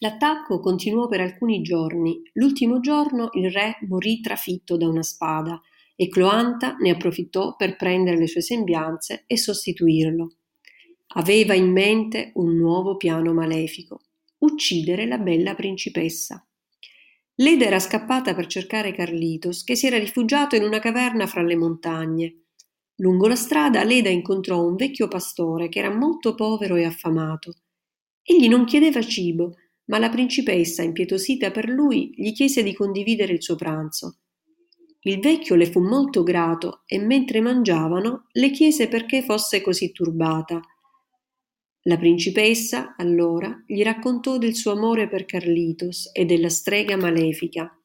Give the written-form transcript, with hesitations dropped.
L'attacco continuò per alcuni giorni. L'ultimo giorno il re morì trafitto da una spada e Cloanta ne approfittò per prendere le sue sembianze e sostituirlo. Aveva in mente un nuovo piano malefico: uccidere la bella principessa. Leda era scappata per cercare Carlitos, che si era rifugiato in una caverna fra le montagne. Lungo la strada Leda incontrò un vecchio pastore che era molto povero e affamato. Egli non chiedeva cibo, ma la principessa, impietosita per lui, gli chiese di condividere il suo pranzo. Il vecchio le fu molto grato e mentre mangiavano le chiese perché fosse così turbata. La principessa, allora, gli raccontò del suo amore per Carlitos e della strega malefica.